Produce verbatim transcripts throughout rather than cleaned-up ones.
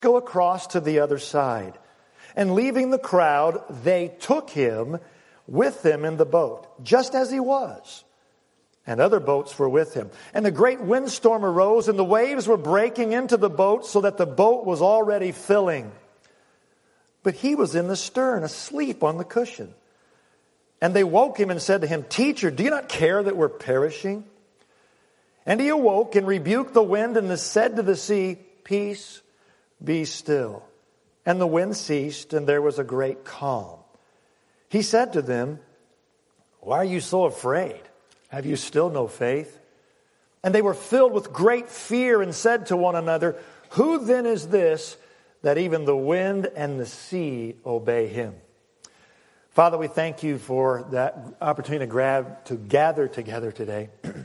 go across to the other side. And leaving the crowd, they took him with them in the boat, just as he was. And other boats were with him. And a great windstorm arose, and the waves were breaking into the boat so that the boat was already filling. But he was in the stern, asleep on the cushion. And they woke him and said to him, "Teacher, do you not care that we're perishing?" And he awoke and rebuked the wind and said to the sea, "Peace, be still." And the wind ceased, and there was a great calm. He said to them, "Why are you so afraid? Have you still no faith?" And they were filled with great fear and said to one another, "Who then is this that even the wind and the sea obey him?" Father, we thank you for that opportunity to, grab, to gather together today.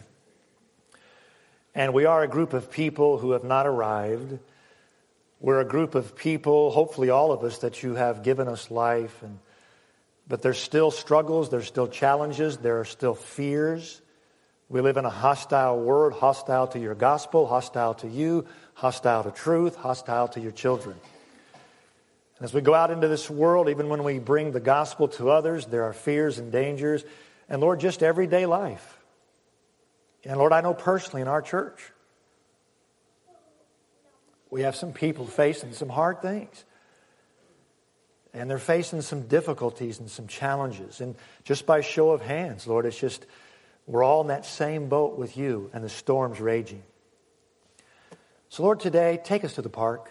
And we are a group of people who have not arrived. We're a group of people, hopefully all of us, that you have given us life. And, but there's still struggles, there's still challenges, there are still fears. We live in a hostile world, hostile to your gospel, hostile to you, hostile to truth, hostile to your children. And as we go out into this world, even when we bring the gospel to others, there are fears and dangers. And Lord, just everyday life. And Lord, I know personally in our church, we have some people facing some hard things. And they're facing some difficulties and some challenges. And just by show of hands, Lord, it's just, we're all in that same boat with you and the storm's raging. So Lord, today, take us to the park.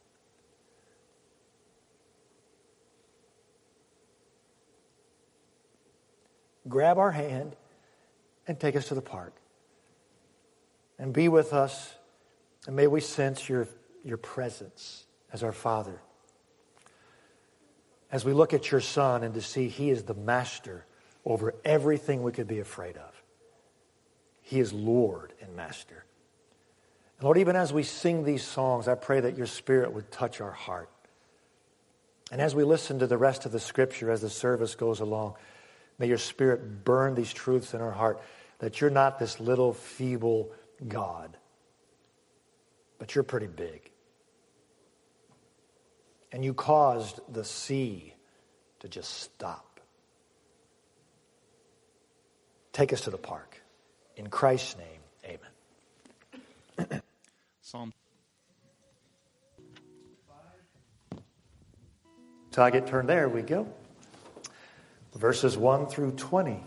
Grab our hand and take us to the park. And be with us. And may we sense your, your presence as our Father. As we look at your Son and to see He is the master over everything we could be afraid of. He is Lord and Master. And Lord, even as we sing these songs, I pray that your Spirit would touch our heart. And as we listen to the rest of the Scripture as the service goes along, may your Spirit burn these truths in our heart, that you're not this little feeble God, but you're pretty big. And you caused the sea to just stop. Take us to the park. In Christ's name, amen. Psalm. Till I get turned there, we go. Verses one through twenty.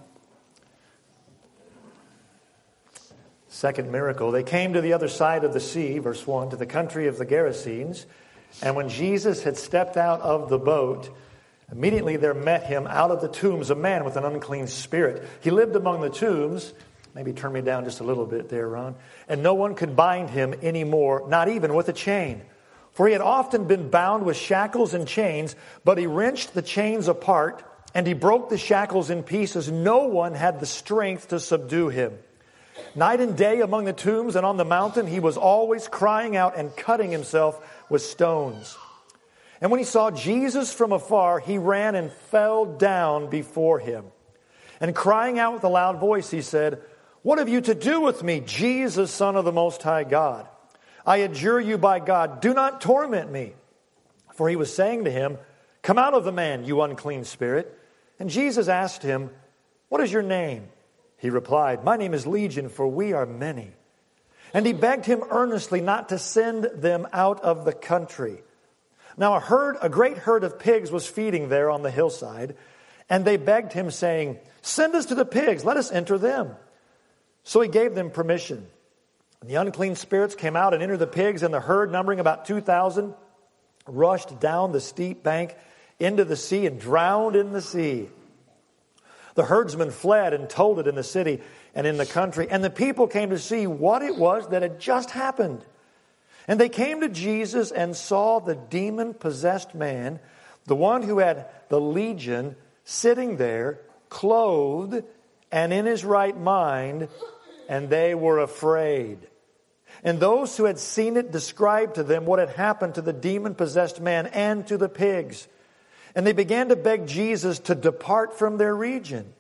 Second miracle. They came to the other side of the sea, verse one, to the country of the Gerasenes. And when Jesus had stepped out of the boat, immediately there met him out of the tombs a man with an unclean spirit. He lived among the tombs. Maybe turn me down just a little bit there, Ron. And no one could bind him anymore, not even with a chain. For he had often been bound with shackles and chains, but he wrenched the chains apart, and he broke the shackles in pieces. No one had the strength to subdue him. Night and day among the tombs and on the mountain, he was always crying out and cutting himself with stones. And when he saw Jesus from afar, he ran and fell down before him. And crying out with a loud voice, he said, "What have you to do with me, Jesus, Son of the Most High God? I adjure you by God, do not torment me." For he was saying to him, "Come out of the man, you unclean spirit." And Jesus asked him, "What is your name?" He replied, "My name is Legion, for we are many." And he begged him earnestly not to send them out of the country. Now a herd, a great herd of pigs was feeding there on the hillside, and they begged him, saying, "Send us to the pigs, let us enter them." So he gave them permission. And the unclean spirits came out and entered the pigs, and the herd, numbering about two thousand, rushed down the steep bank into the sea and drowned in the sea. The herdsmen fled and told it in the city and in the country, and the people came to see what it was that had just happened. And they came to Jesus and saw the demon-possessed man, the one who had the legion, sitting there, clothed and in his right mind, and they were afraid. And those who had seen it described to them what had happened to the demon-possessed man and to the pigs. And they began to beg Jesus to depart from their region.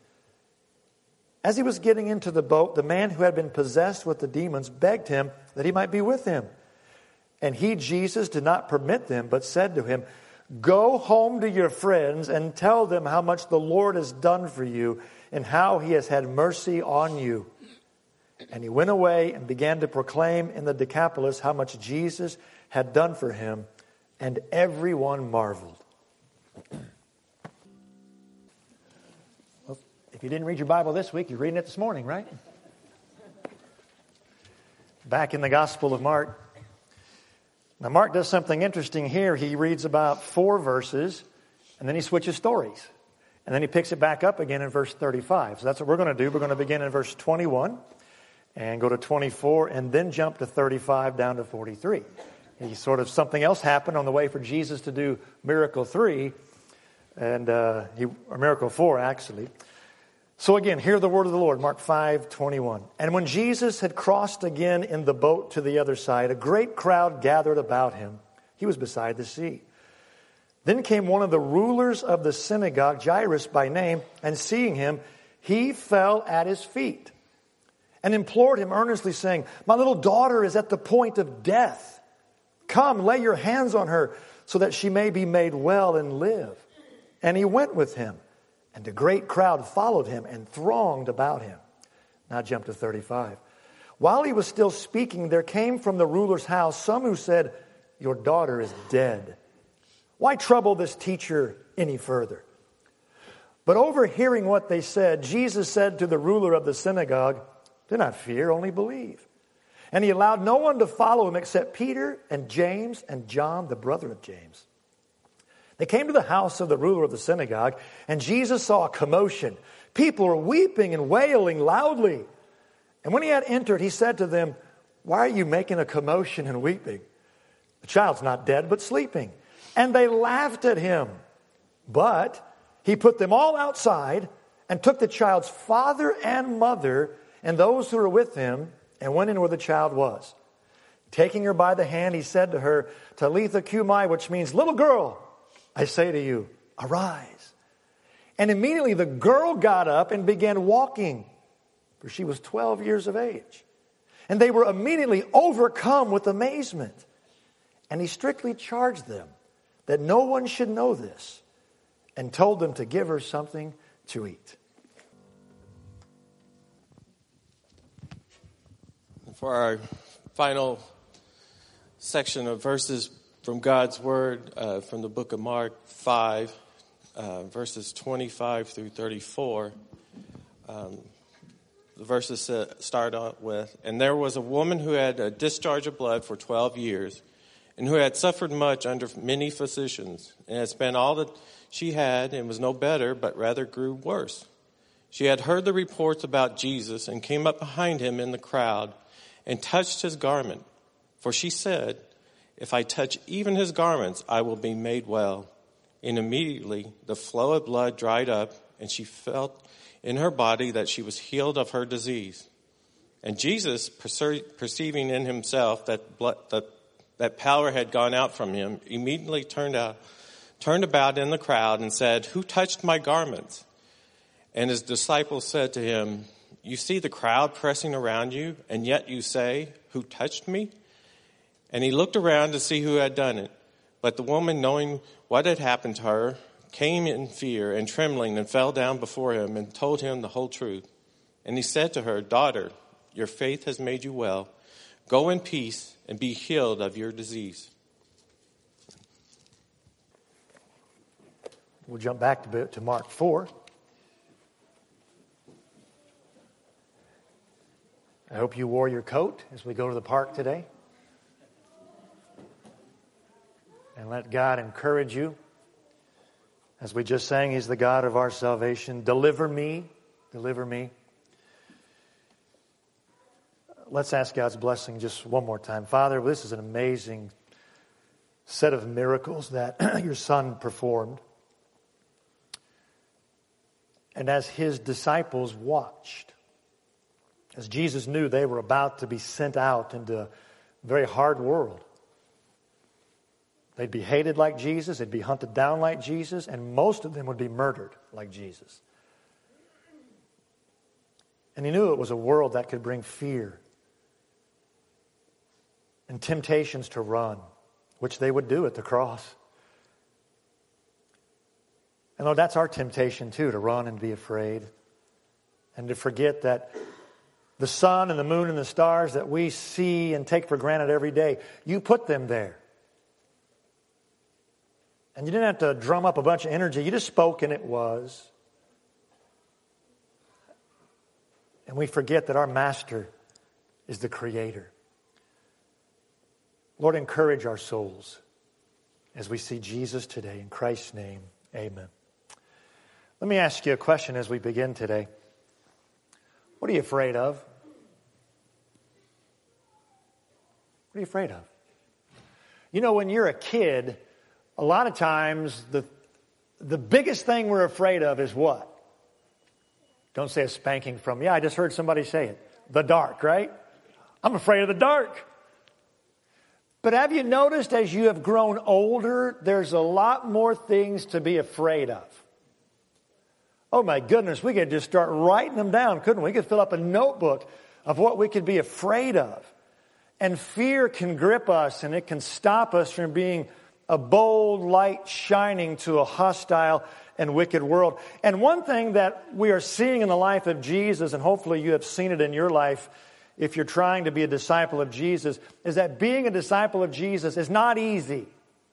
As he was getting into the boat, the man who had been possessed with the demons begged him that he might be with him. And he, Jesus, did not permit them, but said to him, "Go home to your friends and tell them how much the Lord has done for you and how he has had mercy on you." And he went away and began to proclaim in the Decapolis how much Jesus had done for him, and everyone marveled. Well, if you didn't read your Bible this week, you're reading it this morning, right? Back in the Gospel of Mark. Now, Mark does something interesting here. He reads about four verses, and then he switches stories. And then he picks it back up again in verse thirty-five. So that's what we're going to do. We're going to begin in verse twenty-one and go to twenty-four and then jump to thirty-five down to forty-three. He sort of, something else happened on the way for Jesus to do miracle three, and uh, he, or miracle four, actually. So again, hear the word of the Lord, Mark five twenty-one. And when Jesus had crossed again in the boat to the other side, a great crowd gathered about him. He was beside the sea. Then came one of the rulers of the synagogue, Jairus by name, and seeing him, he fell at his feet and implored him earnestly, saying, "My little daughter is at the point of death. Come, lay your hands on her so that she may be made well and live." And he went with him, and a great crowd followed him and thronged about him. Now jump to thirty-five. While he was still speaking, there came from the ruler's house some who said, "Your daughter is dead. Why trouble this teacher any further?" But overhearing what they said, Jesus said to the ruler of the synagogue, "Do not fear, only believe." And he allowed no one to follow him except Peter and James and John, the brother of James. They came to the house of the ruler of the synagogue, and Jesus saw a commotion. People were weeping and wailing loudly. And when he had entered, he said to them, "Why are you making a commotion and weeping? The child's not dead, but sleeping." And they laughed at him. But he put them all outside and took the child's father and mother and those who were with him and went in where the child was. Taking her by the hand, he said to her, "Talitha cumi," which means, "Little girl, I say to you, arise." And immediately the girl got up and began walking, for she was twelve years of age. And they were immediately overcome with amazement. And he strictly charged them that no one should know this, and told them to give her something to eat. For our final section of verses from God's Word, uh, from the book of Mark five, uh, verses twenty-five through thirty-four, um, the verses uh, start out with, "And there was a woman who had a discharge of blood for twelve years, and who had suffered much under many physicians, and had spent all that she had, and was no better, but rather grew worse. She had heard the reports about Jesus, and came up behind him in the crowd, and touched his garment. For she said, 'If I touch even his garments, I will be made well.' And immediately the flow of blood dried up, and she felt in her body that she was healed of her disease. And Jesus, perceiving in himself that blood, that, that power had gone out from him, immediately turned out, turned about in the crowd and said, 'Who touched my garments?' And his disciples said to him, 'You see the crowd pressing around you, and yet you say, "Who touched me?" And he looked around to see who had done it. But the woman, knowing what had happened to her, came in fear and trembling and fell down before him and told him the whole truth. And he said to her, 'Daughter, your faith has made you well. Go in peace and be healed of your disease.'" We'll jump back to, to Mark four. I hope you wore your coat as we go to the park today. And let God encourage you. As we just sang, He's the God of our salvation. Deliver me, deliver me. Let's ask God's blessing just one more time. Father, this is an amazing set of miracles that your Son performed. And as His disciples watched, as Jesus knew they were about to be sent out into a very hard world. They'd be hated like Jesus, they'd be hunted down like Jesus, and most of them would be murdered like Jesus. And He knew it was a world that could bring fear and temptations to run, which they would do at the cross. And Lord, that's our temptation too, to run and be afraid. And to forget that the sun and the moon and the stars that we see and take for granted every day, you put them there. And you didn't have to drum up a bunch of energy. You just spoke and it was. And we forget that our Master is the Creator. Lord, encourage our souls as we see Jesus today. In Christ's name, amen. Let me ask you a question as we begin today. What are you afraid of? What are you afraid of? You know, when you're a kid, a lot of times the, the biggest thing we're afraid of is what? Don't say a spanking from, yeah, I just heard somebody say it. The dark, right? I'm afraid of the dark. But have you noticed as you have grown older, there's a lot more things to be afraid of? Oh my goodness, we could just start writing them down, couldn't we? We could fill up a notebook of what we could be afraid of. And fear can grip us and it can stop us from being a bold light shining to a hostile and wicked world. And one thing that we are seeing in the life of Jesus, and hopefully you have seen it in your life if you're trying to be a disciple of Jesus, is that being a disciple of Jesus is not easy.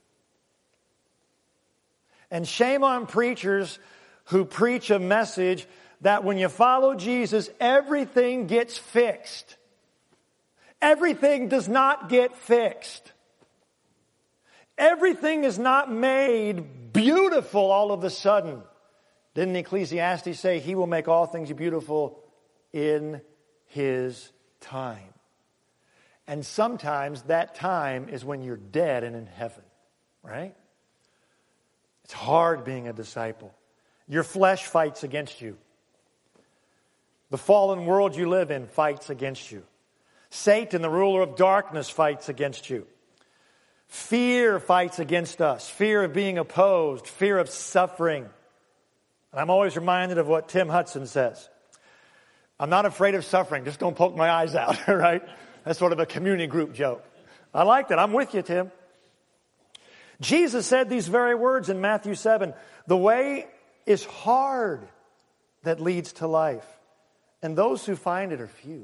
And shame on preachers who preach a message that when you follow Jesus, everything gets fixed. Everything does not get fixed. Everything is not made beautiful all of a sudden. Didn't Ecclesiastes say he will make all things beautiful in his time? And sometimes that time is when you're dead and in heaven, right? It's hard being a disciple. Your flesh fights against you. The fallen world you live in fights against you. Satan, the ruler of darkness, fights against you. Fear fights against us. Fear of being opposed. Fear of suffering. And I'm always reminded of what Tim Hudson says. I'm not afraid of suffering. Just don't poke my eyes out, right? That's sort of a community group joke. I like that. I'm with you, Tim. Jesus said these very words in Matthew seven. The way is hard that leads to life, and those who find it are few.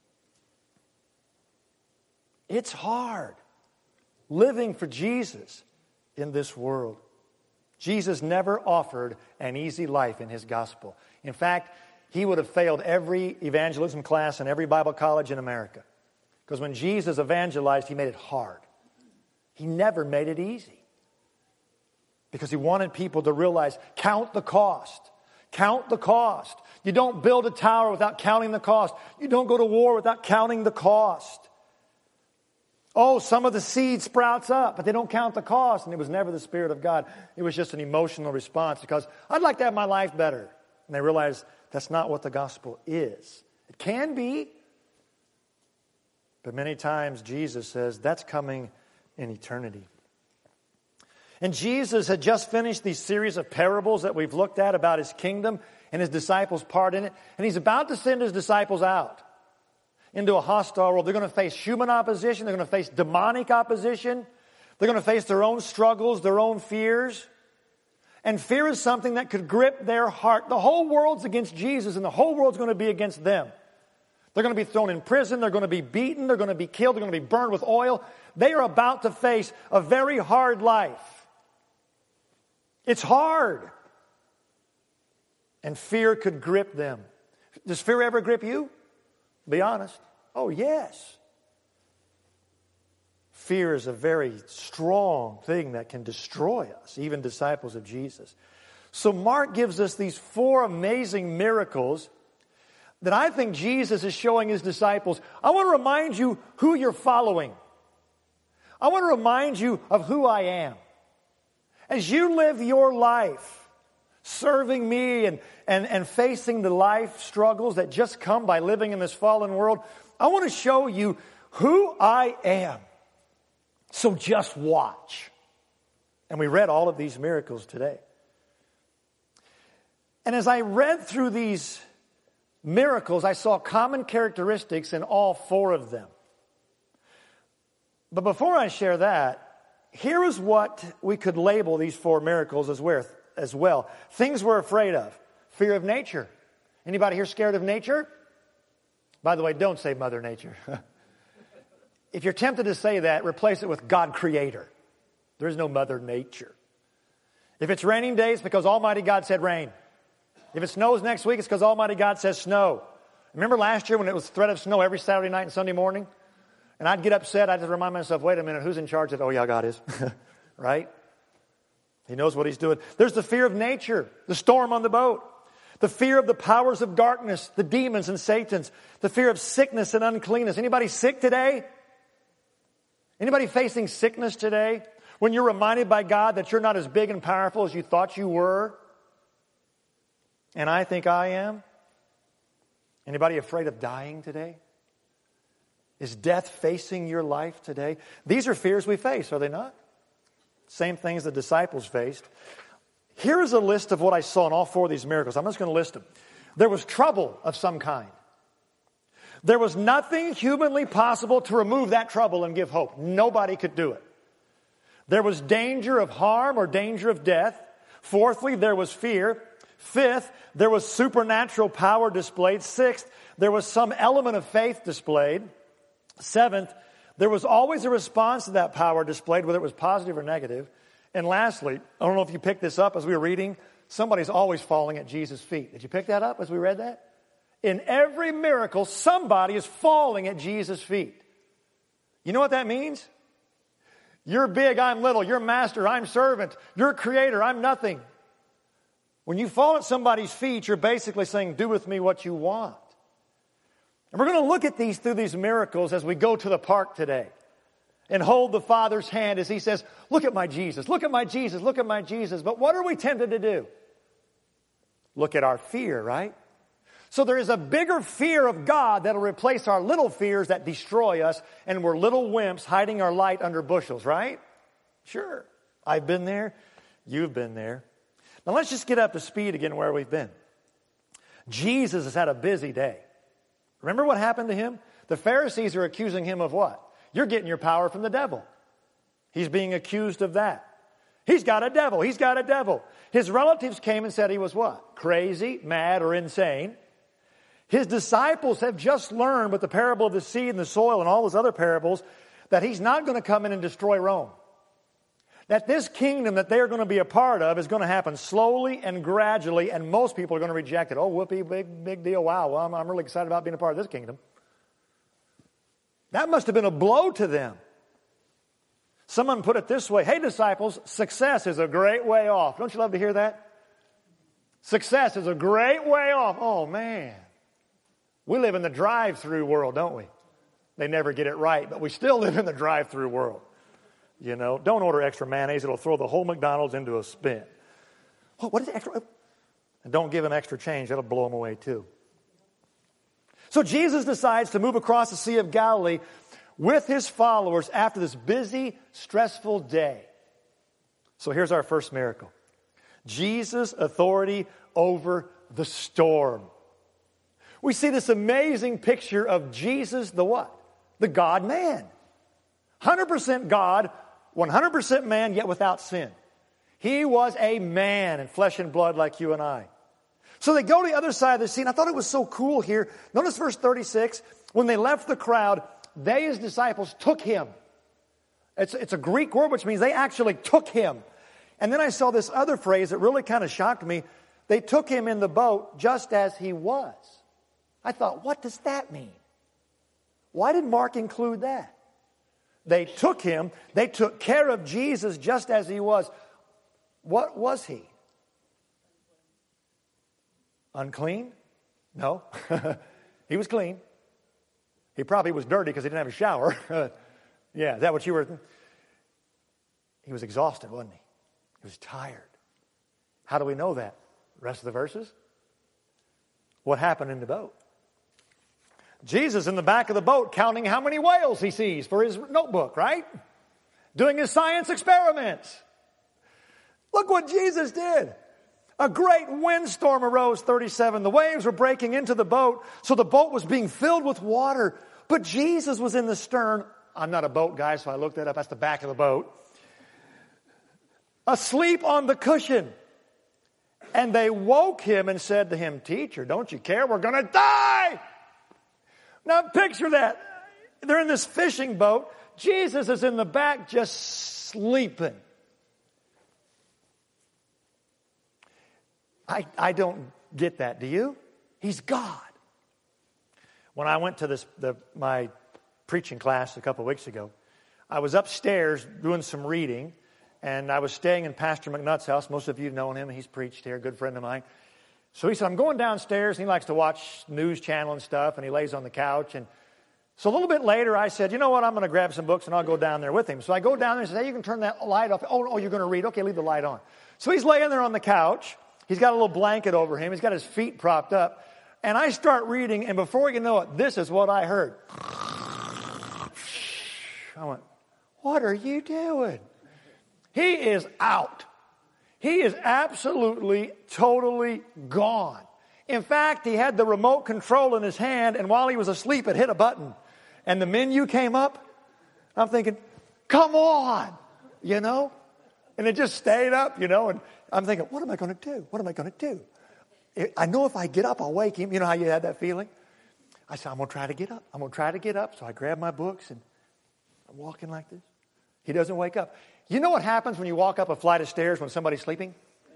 It's hard living for Jesus in this world. Jesus never offered an easy life in his gospel. In fact, he would have failed every evangelism class in every Bible college in America. Because when Jesus evangelized, he made it hard. He never made it easy. Because he wanted people to realize, count the cost. Count the cost. You don't build a tower without counting the cost. You don't go to war without counting the cost. Oh, some of the seed sprouts up, but they don't count the cost. And it was never the Spirit of God. It was just an emotional response because I'd like to have my life better. And they realized that's not what the gospel is. It can be. But many times Jesus says that's coming in eternity. And Jesus had just finished these series of parables that we've looked at about his kingdom and his disciples' part in it. And he's about to send his disciples out into a hostile world. They're going to face human opposition. They're going to face demonic opposition. They're going to face their own struggles, their own fears. And fear is something that could grip their heart. The whole world's against Jesus, and the whole world's going to be against them. They're going to be thrown in prison. They're going to be beaten. They're going to be killed. They're going to be burned with oil. They are about to face a very hard life. It's hard. And fear could grip them. Does fear ever grip you? Be honest. Oh, yes. Fear is a very strong thing that can destroy us, even disciples of Jesus. So Mark gives us these four amazing miracles that I think Jesus is showing his disciples. I want to remind you who you're following. I want to remind you of who I am. As you live your life serving me and, and, and facing the life struggles that just come by living in this fallen world, I want to show you who I am. So just watch. And we read all of these miracles today. And as I read through these miracles, I saw common characteristics in all four of them. But before I share that, here is what we could label these four miracles as well. As well. Things we're afraid of. Fear of nature. Anybody here scared of nature? By the way, don't say Mother Nature. If you're tempted to say that, replace it with God Creator. There is no Mother Nature. If it's raining days, because Almighty God said rain. If it snows next week, it's because Almighty God says snow. Remember last year when it was threat of snow every Saturday night and Sunday morning? And I'd get upset. I'd just remind myself, wait a minute, who's in charge of it? Oh, yeah, God is. Right? He knows what he's doing. There's the fear of nature, the storm on the boat. The fear of the powers of darkness, the demons and Satans. The fear of sickness and uncleanness. Anybody sick today? Anybody facing sickness today? When you're reminded by God that you're not as big and powerful as you thought you were? And I think I am. Anybody afraid of dying today? Is death facing your life today? These are fears we face, are they not? Same things the disciples faced. Here is a list of what I saw in all four of these miracles. I'm just going to list them. There was trouble of some kind. There was nothing humanly possible to remove that trouble and give hope. Nobody could do it. There was danger of harm or danger of death. Fourthly, there was fear. Fifth, there was supernatural power displayed. Sixth, there was some element of faith displayed. Seventh, there was always a response to that power displayed, whether it was positive or negative. And lastly, I don't know if you picked this up as we were reading, somebody's always falling at Jesus' feet. Did you pick that up as we read that? In every miracle, somebody is falling at Jesus' feet. You know what that means? You're big, I'm little. You're master, I'm servant. You're creator, I'm nothing. When you fall at somebody's feet, you're basically saying, do with me what you want. And we're going to look at these through these miracles as we go to the park today and hold the Father's hand as He says, look at my Jesus, look at my Jesus, look at my Jesus. But what are we tempted to do? Look at our fear, right? So there is a bigger fear of God that will replace our little fears that destroy us, and we're little wimps hiding our light under bushels, right? Sure. I've been there. You've been there. Now let's just get up to speed again where we've been. Jesus has had a busy day. Remember what happened to him? The Pharisees are accusing him of what? You're getting your power from the devil. He's being accused of that. He's got a devil. He's got a devil. His relatives came and said he was what? Crazy, mad, or insane. His disciples have just learned with the parable of the seed and the soil and all those other parables that he's not going to come in and destroy Rome. That this kingdom that they are going to be a part of is going to happen slowly and gradually, and most people are going to reject it. Oh, whoopee, big, big deal. Wow, well, I'm, I'm really excited about being a part of this kingdom. That must have been a blow to them. Someone put it this way, hey, disciples, success is a great way off. Don't you love to hear that? Success is a great way off. Oh, man. We live in the drive-through world, don't we? They never get it right, but we still live in the drive-through world. You know, don't order extra mayonnaise. It'll throw the whole McDonald's into a spin. Oh, what is extra? And don't give them extra change. That'll blow them away too. So Jesus decides to move across the Sea of Galilee with his followers after this busy, stressful day. So here's our first miracle. Jesus' authority over the storm. We see this amazing picture of Jesus, the what? The God-man. one hundred percent God, one hundred percent man, yet without sin. He was a man in flesh and blood like you and I. So they go to the other side of the sea, and I thought it was so cool here. Notice verse thirty-six. When they left the crowd, they, his disciples, took him. It's, it's a Greek word, which means they actually took him. And then I saw this other phrase that really kind of shocked me. They took him in the boat just as he was. I thought, what does that mean? Why did Mark include that? They took him. They took care of Jesus just as he was. What was he? Unclean? No. He was clean. He probably was dirty because he didn't have a shower. Yeah, is that what you were? He was exhausted, wasn't he? He was tired. How do we know that? Rest of the verses? What happened in the boat? Jesus in the back of the boat counting how many whales he sees for his notebook, right? Doing his science experiments. Look what Jesus did. A great windstorm arose, thirty-seven. The waves were breaking into the boat, so the boat was being filled with water. But Jesus was in the stern I'm not a boat guy, so I looked that up. That's the back of the boat. Asleep on the cushion. And they woke him and said to him, "Teacher, don't you care? We're going to die." Now picture that. They're in this fishing boat. Jesus is in the back just sleeping. I, I don't get that. Do you? He's God. When I went to this the, my preaching class a couple of weeks ago, I was upstairs doing some reading, and I was staying in Pastor McNutt's house. Most of you know him. He's preached here, a good friend of mine. So he said, "I'm going downstairs," and he likes to watch news channel and stuff, and he lays on the couch. And so a little bit later, I said, "You know what, I'm going to grab some books, and I'll go down there with him." So I go down there and say, "Hey, you can turn that light off." "Oh, oh, you're going to read? Okay, leave the light on." So he's laying there on the couch. He's got a little blanket over him. He's got his feet propped up. And I start reading, and before you know it, this is what I heard. I went, "What are you doing?" He is out. He is absolutely, totally gone. In fact, he had the remote control in his hand, and while he was asleep, it hit a button. And the menu came up. I'm thinking, come on, you know? And it just stayed up, you know, and I'm thinking, what am I going to do? What am I going to do? I know if I get up, I'll wake him. You know how you had that feeling? I said, I'm going to try to get up. I'm going to try to get up. So I grab my books, and I'm walking like this. He doesn't wake up. You know what happens when you walk up a flight of stairs when somebody's sleeping?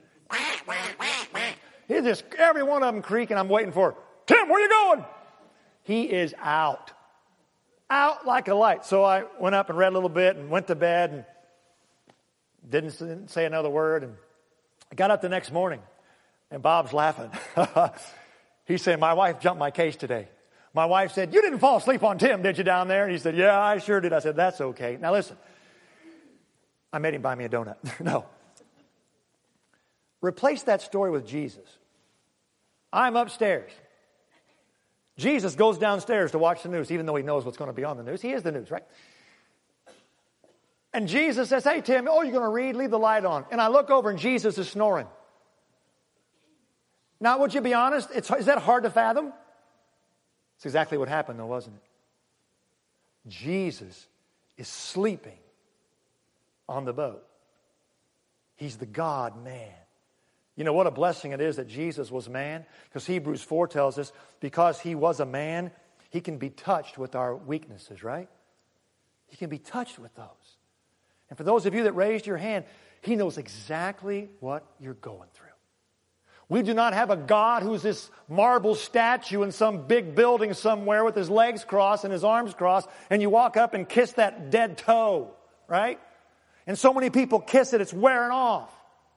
It's just every one of them creaking. I'm waiting for, "Tim, where you going?" He is out. Out like a light. So I went up and read a little bit and went to bed and didn't say another word. And I got up the next morning, and Bob's laughing. He said, "My wife jumped my case today. My wife said, 'You didn't fall asleep on Tim, did you, down there?' And he said, 'Yeah, I sure did.' I said, 'That's okay.'" Now listen. I made him buy me a donut. No. Replace that story with Jesus. I'm upstairs. Jesus goes downstairs to watch the news, even though he knows what's going to be on the news. He is the news, right? And Jesus says, "Hey, Tim, oh, you're going to read? Leave the light on." And I look over, and Jesus is snoring. Now, would you be honest? It's, is that hard to fathom? It's exactly what happened, though, wasn't it? Jesus is sleeping on the boat. He's the God-man. You know what a blessing it is that Jesus was man? Because Hebrews four tells us, because he was a man, he can be touched with our weaknesses, right? He can be touched with those. And for those of you that raised your hand, he knows exactly what you're going through. We do not have a God who's this marble statue in some big building somewhere with his legs crossed and his arms crossed, and you walk up and kiss that dead toe, right? And so many people kiss it, it's wearing off.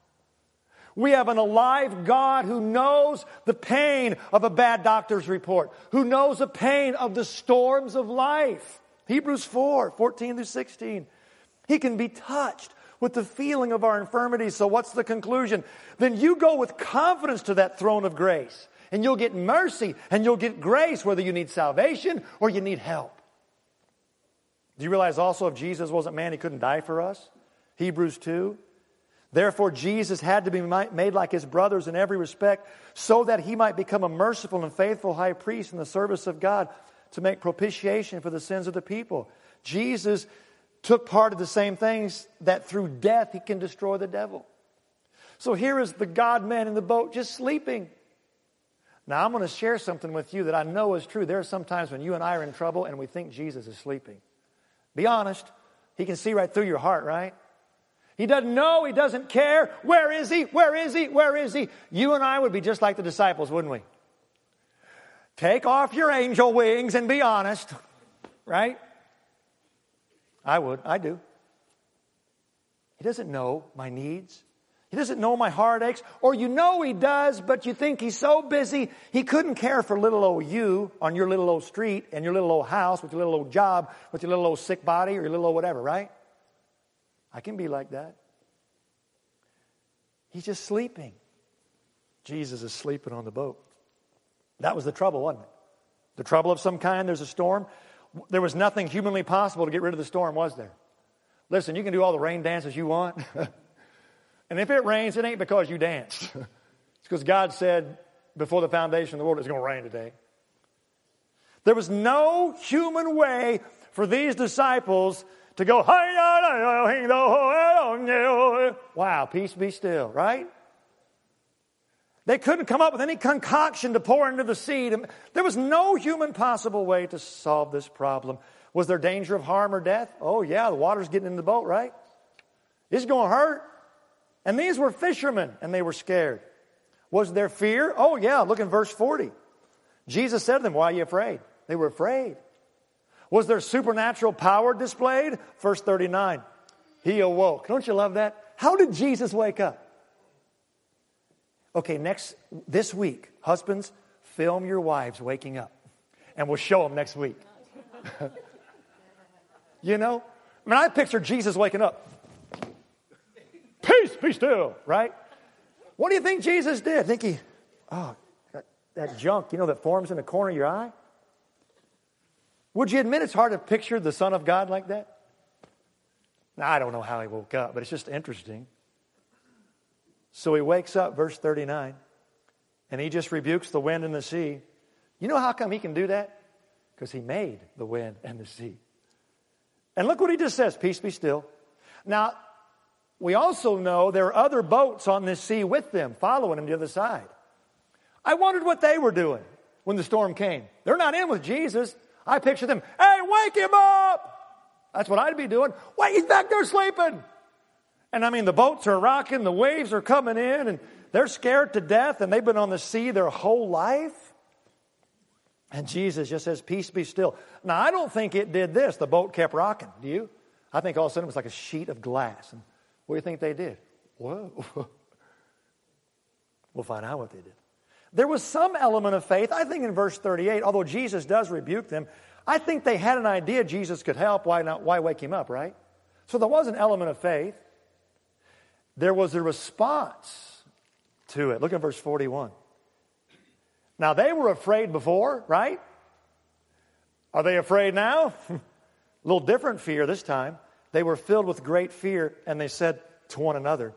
We have an alive God who knows the pain of a bad doctor's report, who knows the pain of the storms of life. Hebrews four, fourteen through sixteen. He can be touched with the feeling of our infirmities. So what's the conclusion? Then you go with confidence to that throne of grace, and you'll get mercy, and you'll get grace, whether you need salvation or you need help. Do you realize also if Jesus wasn't man, he couldn't die for us? Hebrews two. Therefore, Jesus had to be made like his brothers in every respect, so that he might become a merciful and faithful high priest in the service of God to make propitiation for the sins of the people. Jesus took part of the same things that through death he can destroy the devil. So here is the God-man in the boat just sleeping. Now I'm going to share something with you that I know is true. There are some times when you and I are in trouble and we think Jesus is sleeping. Be honest. He can see right through your heart, right? He doesn't know. He doesn't care. Where is he? Where is he? Where is he? You and I would be just like the disciples, wouldn't we? Take off your angel wings and be honest. Right? I would. I do. He doesn't know my needs. He doesn't know my heartaches. Or you know he does, but you think he's so busy, he couldn't care for little old you on your little old street and your little old house with your little old job, with your little old sick body or your little old whatever, right? I can be like that. He's just sleeping. Jesus is sleeping on the boat. That was the trouble, wasn't it? The trouble of some kind, there's a storm. There was nothing humanly possible to get rid of the storm, was there? Listen, you can do all the rain dances you want. And if it rains, it ain't because you danced. It's because God said before the foundation of the world it's going to rain today. There was no human way for these disciples to go, wow, peace be still, right? They couldn't come up with any concoction to pour into the sea. There was no human possible way to solve this problem. Was there danger of harm or death? Oh, yeah, the water's getting in the boat, right? It's going to hurt. And these were fishermen, and they were scared. Was there fear? Oh, yeah, look in verse forty. Jesus said to them, why are you afraid? They were afraid. Was there supernatural power displayed? Verse thirty-nine. He awoke. Don't you love that? How did Jesus wake up? Okay, next, this week, husbands, film your wives waking up. And we'll show them next week. You know? I mean, I picture Jesus waking up. Peace, be still, right? What do you think Jesus did? I think he, oh, that, that junk, you know, that forms in the corner of your eye? Would you admit it's hard to picture the Son of God like that? Now, I don't know how he woke up, but it's just interesting. So he wakes up, verse thirty-nine, and he just rebukes the wind and the sea. You know how come he can do that? Because he made the wind and the sea. And look what he just says, peace be still. Now, we also know there are other boats on this sea with them, following him to the other side. I wondered what they were doing when the storm came. They're not in with Jesus. I picture them, hey, wake him up! That's what I'd be doing. Wait, he's back there sleeping! And I mean, the boats are rocking, the waves are coming in, and they're scared to death, and they've been on the sea their whole life. And Jesus just says, peace be still. Now, I don't think it did this. The boat kept rocking. Do you? I think all of a sudden it was like a sheet of glass. And what do you think they did? Whoa. We'll find out what they did. There was some element of faith. I think in verse thirty-eight, although Jesus does rebuke them, I think they had an idea Jesus could help. Why not? Why wake him up, right? So there was an element of faith. There was a response to it. Look at verse forty-one. Now, they were afraid before, right? Are they afraid now? A little different fear this time. They were filled with great fear, and they said to one another,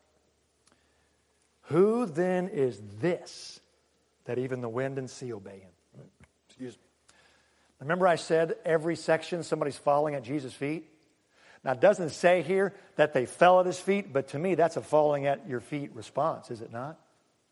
who then is this that even the wind and sea obey him? Excuse me. Remember I said every section somebody's falling at Jesus' feet? Now, it doesn't say here that they fell at his feet, but to me, that's a falling at your feet response, is it not?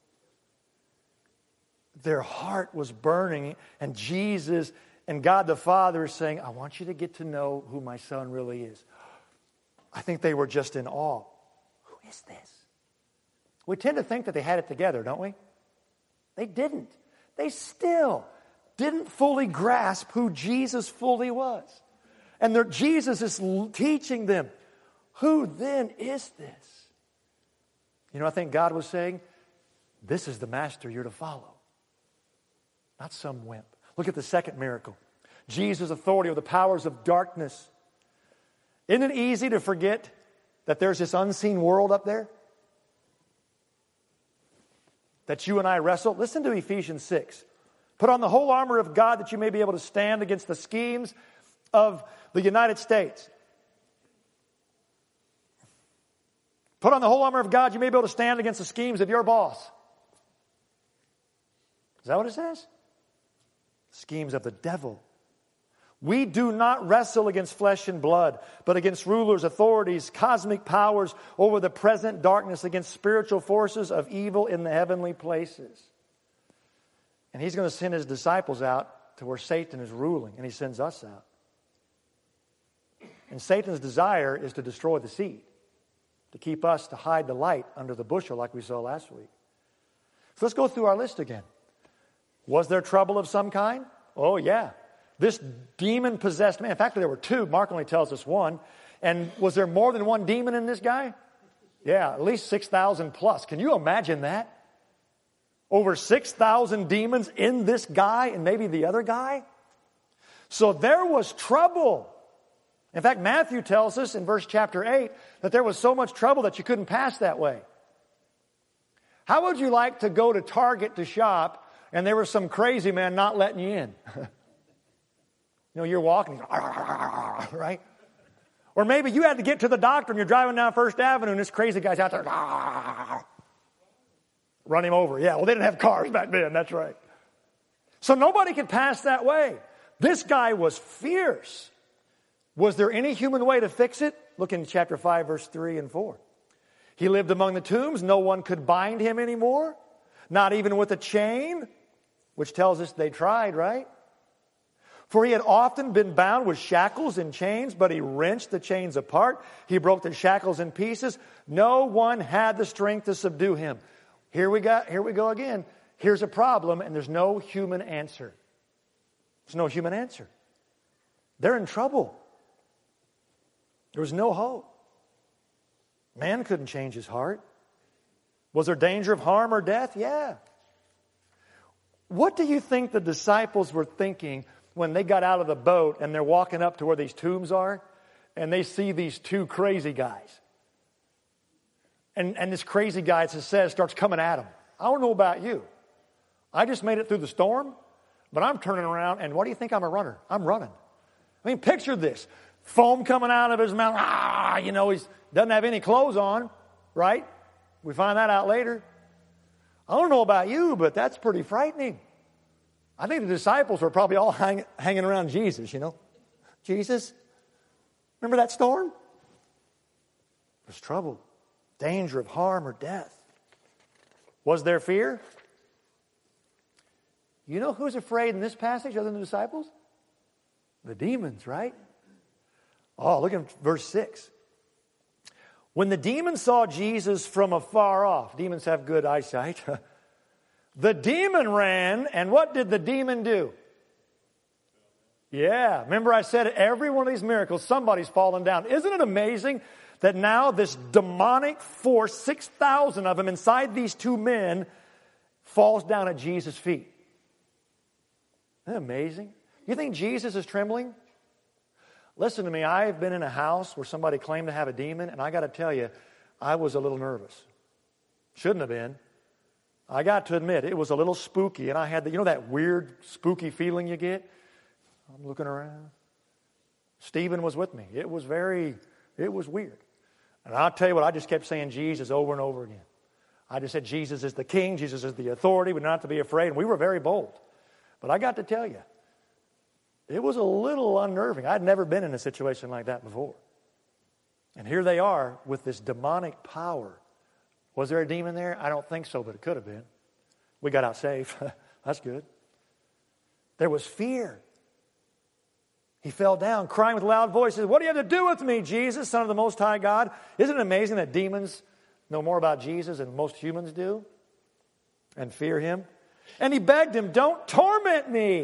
Their heart was burning, and Jesus and God the Father is saying, I want you to get to know who my son really is. I think they were just in awe. Who is this? We tend to think that they had it together, don't we? They didn't. They still didn't fully grasp who Jesus fully was. And their, Jesus is teaching them, who then is this? You know, I think God was saying, this is the master you're to follow. Not some wimp. Look at the second miracle. Jesus' authority over the powers of darkness. Isn't it easy to forget that there's this unseen world up there? That you and I wrestle? Listen to Ephesians six. Put on the whole armor of God that you may be able to stand against the schemes of the United States. Put on the whole armor of God, you may be able to stand against the schemes of your boss. Is that what it says? Schemes of the devil. We do not wrestle against flesh and blood, but against rulers, authorities, cosmic powers over the present darkness, against spiritual forces of evil in the heavenly places. And he's going to send his disciples out to where Satan is ruling, and he sends us out. And Satan's desire is to destroy the seed, to keep us to hide the light under the bushel like we saw last week. So let's go through our list again. Was there trouble of some kind? Oh, yeah. This demon-possessed man, in fact, there were two. Mark only tells us one. And was there more than one demon in this guy? Yeah, at least six thousand plus. Can you imagine that? Over six thousand demons in this guy and maybe the other guy? So there was trouble. In fact, Matthew tells us in verse chapter eight that there was so much trouble that you couldn't pass that way. How would you like to go to Target to shop and there was some crazy man not letting you in? You know, you're walking, right? Or maybe you had to get to the doctor and you're driving down First Avenue and this crazy guy's out there. Run him over. Yeah, well, they didn't have cars back then. That's right. So nobody could pass that way. This guy was fierce. Was there any human way to fix it? Look in chapter five, verse three and four. He lived among the tombs. No one could bind him anymore, not even with a chain, which tells us they tried, right? For he had often been bound with shackles and chains, but he wrenched the chains apart. He broke the shackles in pieces. No one had the strength to subdue him. Here we go, here we go again. Here's a problem, and there's no human answer. There's no human answer. They're in trouble. There was no hope. Man couldn't change his heart. Was there danger of harm or death? Yeah. What do you think the disciples were thinking when they got out of the boat and they're walking up to where these tombs are and they see these two crazy guys? And, and this crazy guy, as it says, starts coming at them. I don't know about you. I just made it through the storm, but I'm turning around, and what do you think I'm a runner? I'm running. I mean, picture this. Foam coming out of his mouth. Ah, you know, he doesn't have any clothes on, right? We find that out later. I don't know about you, but that's pretty frightening. I think the disciples were probably all hang, hanging around Jesus, you know. Jesus, remember that storm? There's trouble, danger of harm or death. Was there fear? You know who's afraid in this passage other than the disciples? The demons, right? Oh, look at verse six. When the demons saw Jesus from afar off, demons have good eyesight, the demon ran, and what did the demon do? Yeah, remember I said every one of these miracles, somebody's fallen down. Isn't it amazing that now this demonic force, six thousand of them inside these two men, falls down at Jesus' feet? Isn't that amazing? You think Jesus is trembling? Listen to me, I've been in a house where somebody claimed to have a demon, and I got to tell you, I was a little nervous. Shouldn't have been. I got to admit, it was a little spooky, and I had, the, you know that weird, spooky feeling you get? I'm looking around. Stephen was with me. It was very, it was weird. And I'll tell you what, I just kept saying Jesus over and over again. I just said Jesus is the king, Jesus is the authority, we're not to be afraid, and we were very bold. But I got to tell you, it was a little unnerving. I'd never been in a situation like that before. And here they are with this demonic power. Was there a demon there? I don't think so, but it could have been. We got out safe. That's good. There was fear. He fell down, crying with loud voices, "What do you have to do with me, Jesus, Son of the Most High God?" Isn't it amazing that demons know more about Jesus than most humans do and fear him? And he begged him, "Don't torment me."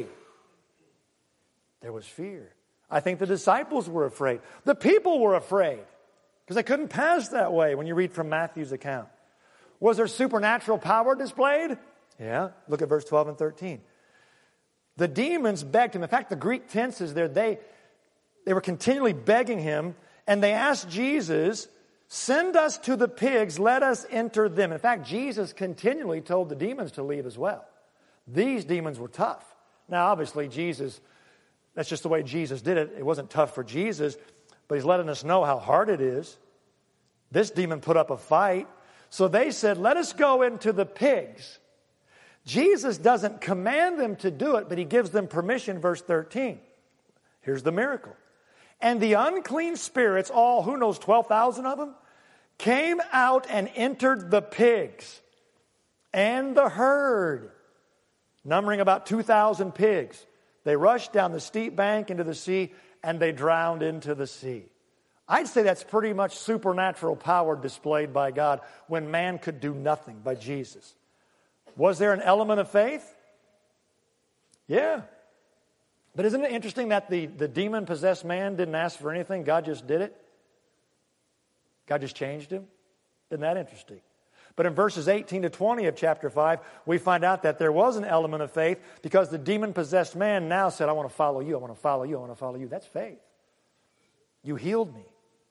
There was fear. I think the disciples were afraid. The people were afraid because they couldn't pass that way when you read from Matthew's account. Was there supernatural power displayed? Yeah. Look at verse twelve and thirteen. The demons begged him. In fact, the Greek tense is there. They, they were continually begging him, and they asked Jesus, "Send us to the pigs, let us enter them." In fact, Jesus continually told the demons to leave as well. These demons were tough. Now, obviously, Jesus, that's just the way Jesus did it. It wasn't tough for Jesus, but he's letting us know how hard it is. This demon put up a fight. So they said, "Let us go into the pigs." Jesus doesn't command them to do it, but he gives them permission, verse thirteen. Here's the miracle. And the unclean spirits, all, who knows, twelve thousand of them, came out and entered the pigs and the herd, numbering about two thousand pigs. They rushed down the steep bank into the sea, and they drowned into the sea. I'd say that's pretty much supernatural power displayed by God when man could do nothing by Jesus. Was there an element of faith? Yeah. But isn't it interesting that the, the demon-possessed man didn't ask for anything? God just did it? God just changed him? Isn't that interesting? But in verses eighteen to twenty of chapter five, we find out that there was an element of faith because the demon-possessed man now said, "I want to follow you, I want to follow you, I want to follow you." That's faith. You healed me.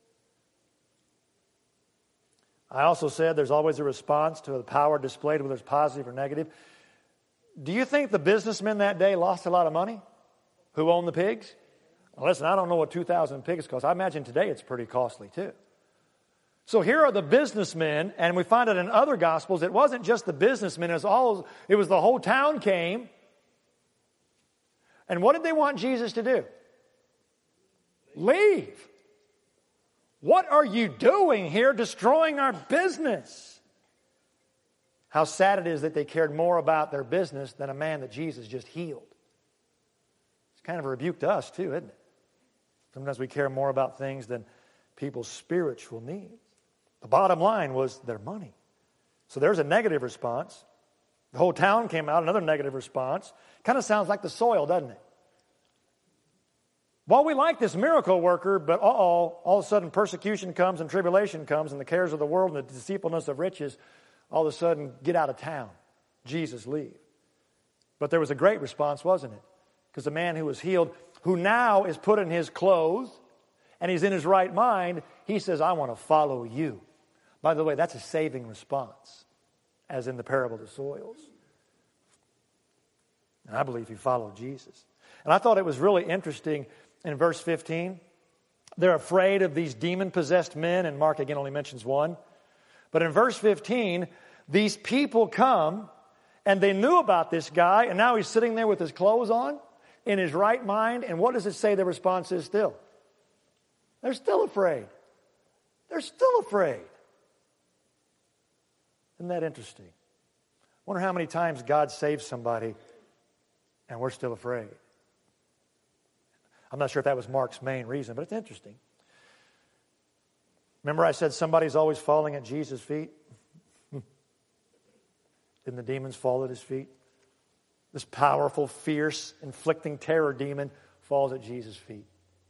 I also said there's always a response to the power displayed, whether it's positive or negative. Do you think the businessmen that day lost a lot of money who owned the pigs? Well, listen, I don't know what two thousand pigs cost. I imagine today it's pretty costly too. So here are the businessmen, and we find out in other Gospels, it wasn't just the businessmen, it was, all, it was the whole town came. And what did they want Jesus to do? Leave. What are you doing here destroying our business? How sad it is that they cared more about their business than a man that Jesus just healed. It's kind of a rebuke to us too, isn't it? Sometimes we care more about things than people's spiritual needs. The bottom line was their money. So there's a negative response. The whole town came out, another negative response. Kind of sounds like the soil, doesn't it? Well, we like this miracle worker, but uh-oh, all of a sudden persecution comes and tribulation comes and the cares of the world and the deceitfulness of riches all of a sudden get out of town. Jesus, leave. But there was a great response, wasn't it? Because the man who was healed, who now is put in his clothes and he's in his right mind, he says, I want to follow you. By the way, that's a saving response, as in the parable of the soils. And I believe he followed Jesus. And I thought it was really interesting in verse fifteen. They're afraid of these demon-possessed men, and Mark again only mentions one. But in verse fifteen, these people come, and they knew about this guy, and now he's sitting there with his clothes on, in his right mind, and what does it say the response is still? They're still afraid. They're still afraid. Isn't that interesting? I wonder how many times God saves somebody and we're still afraid. I'm not sure if that was Mark's main reason, but it's interesting. Remember I said somebody's always falling at Jesus' feet? Didn't the demons fall at his feet? This powerful, fierce, inflicting terror demon falls at Jesus' feet.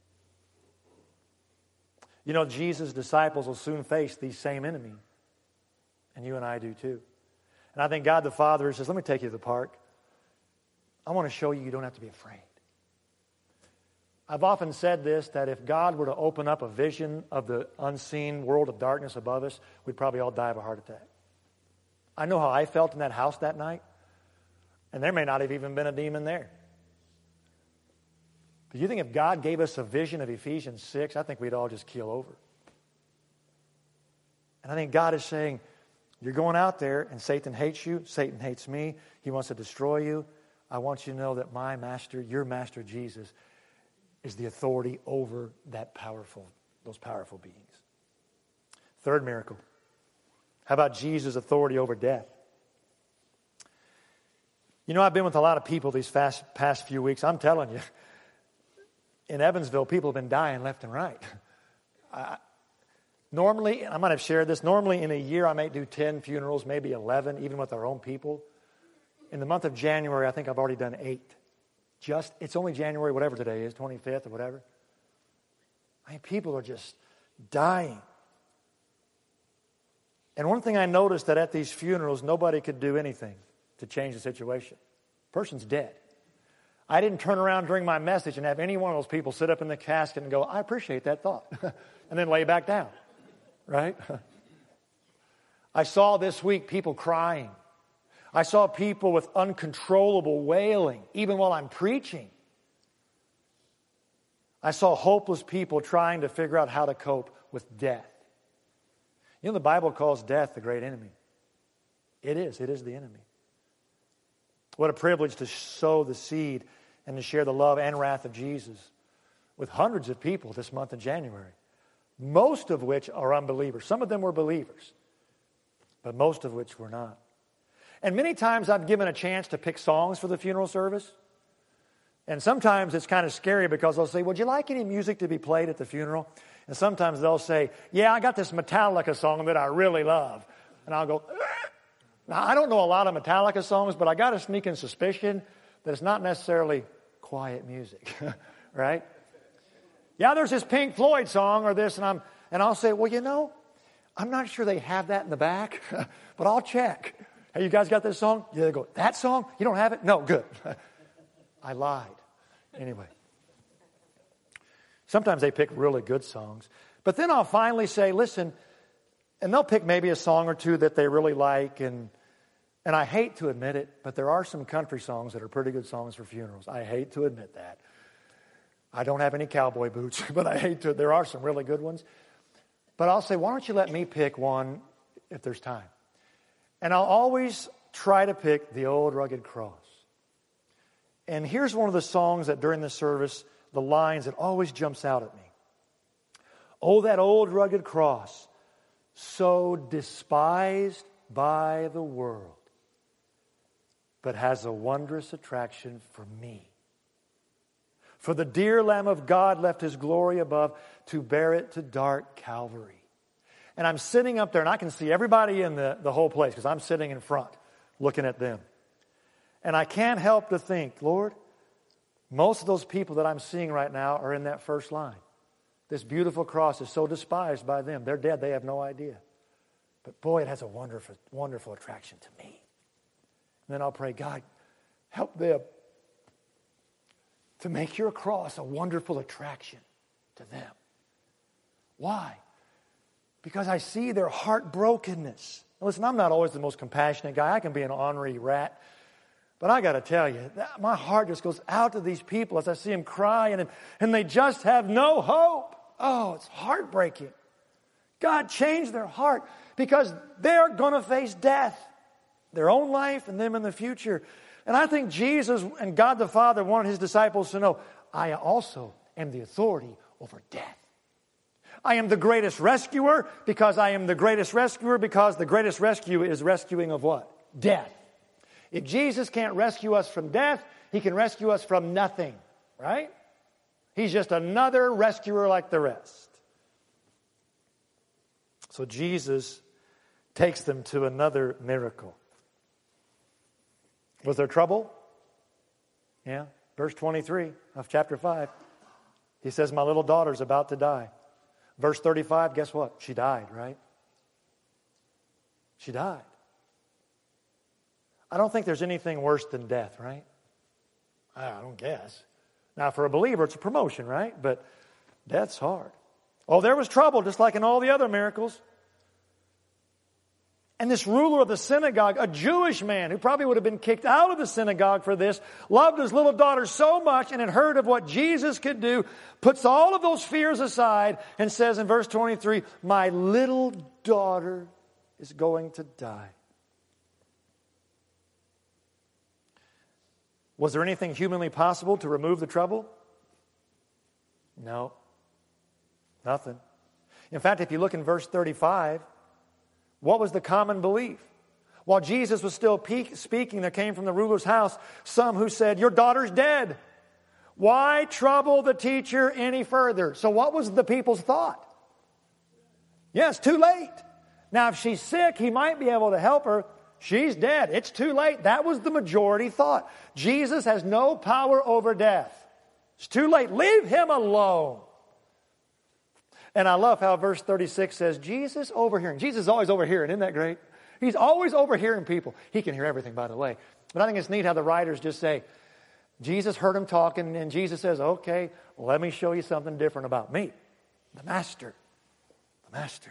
You know, Jesus' disciples will soon face these same enemies. And you and I do too. And I think God the Father says, let me take you to the park. I want to show you you don't have to be afraid. I've often said this, that if God were to open up a vision of the unseen world of darkness above us, we'd probably all die of a heart attack. I know how I felt in that house that night, and there may not have even been a demon there. But you think if God gave us a vision of Ephesians six, I think we'd all just keel over. And I think God is saying, you're going out there and Satan hates you. Satan hates me. He wants to destroy you. I want you to know that my master, your master Jesus, is the authority over that powerful, those powerful beings. Third miracle. How about Jesus' authority over death? You know, I've been with a lot of people these fast, past few weeks. I'm telling you, in Evansville, people have been dying left and right. I, Normally, I might have shared this, normally in a year I might do ten funerals, maybe eleven, even with our own people. In the month of January, I think I've already done eight. Just, it's only January, whatever today is, twenty-fifth or whatever. I mean, people are just dying. And one thing I noticed that at these funerals, nobody could do anything to change the situation. The person's dead. I didn't turn around during my message and have any one of those people sit up in the casket and go, I appreciate that thought, and then lay back down. Right? I saw this week people crying. I saw people with uncontrollable wailing, even while I'm preaching. I saw hopeless people trying to figure out how to cope with death. You know, the Bible calls death the great enemy. It is. It is the enemy. What a privilege to sow the seed and to share the love and wrath of Jesus with hundreds of people this month of January. Most of which are unbelievers. Some of them were believers, but most of which were not. And many times I've given a chance to pick songs for the funeral service. And sometimes it's kind of scary because they'll say, would you like any music to be played at the funeral? And sometimes they'll say, yeah, I got this Metallica song that I really love. And I'll go, ah. Now I don't know a lot of Metallica songs, but I got a sneaking suspicion that it's not necessarily quiet music, right? Yeah, there's this Pink Floyd song or this, and I'm and I'll say, well, you know, I'm not sure they have that in the back, but I'll check. Hey, you guys got this song? Yeah, they go, that song? You don't have it? No, good. I lied. Anyway. Sometimes they pick really good songs. But then I'll finally say, listen, and they'll pick maybe a song or two that they really like, and and I hate to admit it, but there are some country songs that are pretty good songs for funerals. I hate to admit that. I don't have any cowboy boots, but I hate to. There are some really good ones. But I'll say, why don't you let me pick one if there's time? And I'll always try to pick The Old Rugged Cross. And here's one of the songs that during the service, the lines that always jumps out at me. Oh, that old rugged cross, so despised by the world, but has a wondrous attraction for me. For the dear Lamb of God left His glory above to bear it to dark Calvary. And I'm sitting up there, and I can see everybody in the, the whole place, because I'm sitting in front looking at them. And I can't help to think, Lord, most of those people that I'm seeing right now are in that first line. This beautiful cross is so despised by them. They're dead. They have no idea. But boy, it has a wonderful, wonderful attraction to me. And then I'll pray, God, help them to make your cross a wonderful attraction to them. Why? Because I see their heartbrokenness. Now listen, I'm not always the most compassionate guy. I can be an ornery rat. But I got to tell you, that, my heart just goes out to these people as I see them crying, and, and they just have no hope. Oh, it's heartbreaking. God changed their heart because they're going to face death, their own life and them in the future. And I think Jesus and God the Father wanted His disciples to know, I also am the authority over death. I am the greatest rescuer because I am the greatest rescuer because the greatest rescue is rescuing of what? Death. If Jesus can't rescue us from death, He can rescue us from nothing, right? He's just another rescuer like the rest. So Jesus takes them to another miracle. Was there trouble? Yeah. Verse twenty-three of chapter five. He says, my little daughter's about to die. Verse thirty-five, guess what? She died, right? She died. I don't think there's anything worse than death, right? I don't guess. Now, for a believer, it's a promotion, right? But death's hard. Oh, there was trouble, just like in all the other miracles. And this ruler of the synagogue, a Jewish man who probably would have been kicked out of the synagogue for this, loved his little daughter so much and had heard of what Jesus could do, puts all of those fears aside and says in verse twenty-three, my little daughter is going to die. Was there anything humanly possible to remove the trouble? No. Nothing. In fact, if you look in verse thirty-five, what was the common belief? While Jesus was still pe- speaking, there came from the ruler's house some who said, your daughter's dead. Why trouble the teacher any further? So what was the people's thought? Yeah, it's too late. Now, if she's sick, he might be able to help her. She's dead. It's too late. That was the majority thought. Jesus has no power over death. It's too late. Leave him alone. And I love how verse thirty-six says, Jesus overhearing. Jesus is always overhearing. Isn't that great? He's always overhearing people. He can hear everything, by the way. But I think it's neat how the writers just say, Jesus heard him talking, and Jesus says, okay, let me show you something different about me. The Master. The Master.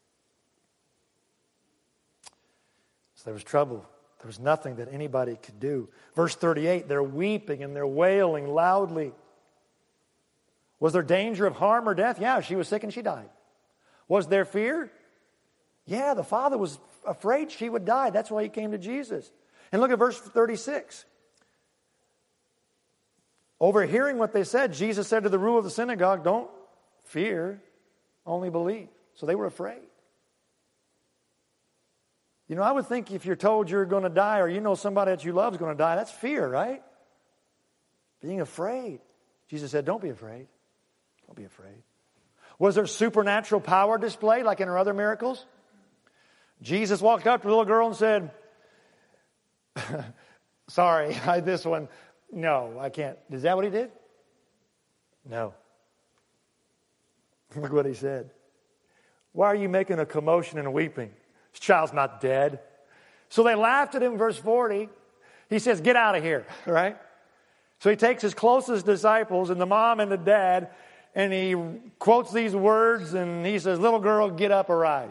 There was trouble. There was nothing that anybody could do. Verse thirty-eight, they're weeping and they're wailing loudly. Was there danger of harm or death? Yeah, she was sick and she died. Was there fear? Yeah, the father was afraid she would die. That's why he came to Jesus. And look at verse thirty-six. Overhearing what they said, Jesus said to the ruler of the synagogue, don't fear, only believe. So they were afraid. You know, I would think if you're told you're going to die or you know somebody that you love is going to die, that's fear, right? Being afraid. Jesus said, don't be afraid. Don't be afraid. Was there supernatural power displayed like in our other miracles? Jesus walked up to the little girl and said, sorry, I, this one, no, I can't. Is that what he did? No. Look what he said. Why are you making a commotion and weeping? This child's not dead. So they laughed at him, verse forty. He says, get out of here, right? So he takes his closest disciples and the mom and the dad, and he quotes these words, and he says, little girl, get up, arise.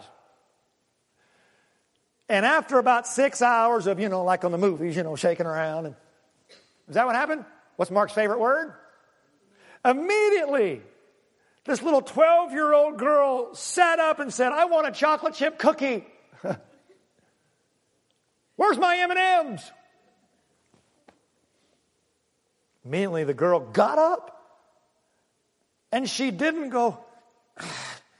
And after about six hours of, you know, like on the movies, you know, shaking around. And, is that what happened? What's Mark's favorite word? Immediately, this little twelve-year-old girl sat up and said, I want a chocolate chip cookie. Where's my M and M's? Immediately the girl got up and she didn't go,